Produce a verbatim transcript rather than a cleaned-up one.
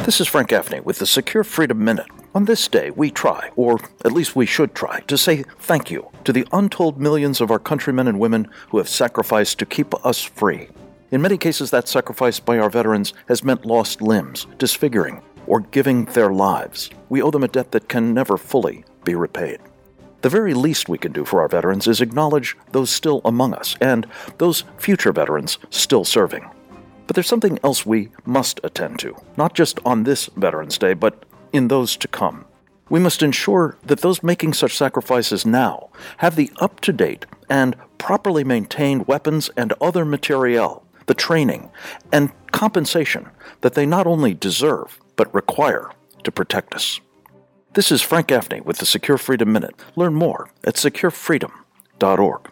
This is Frank Gaffney with the Secure Freedom Minute. On this day, we try, or at least we should try, to say thank you to the untold millions of our countrymen and women who have sacrificed to keep us free. In many cases, that sacrifice by our veterans has meant lost limbs, disfiguring, or giving their lives. We owe them a debt that can never fully be repaid. The very least we can do for our veterans is acknowledge those still among us and those future veterans still serving. But there's something else we must attend to, not just on this Veterans Day, but in those to come. We must ensure that those making such sacrifices now have the up-to-date and properly maintained weapons and other materiel, the training and compensation that they not only deserve, but require to protect us. This is Frank Gaffney with the Secure Freedom Minute. Learn more at secure freedom dot org.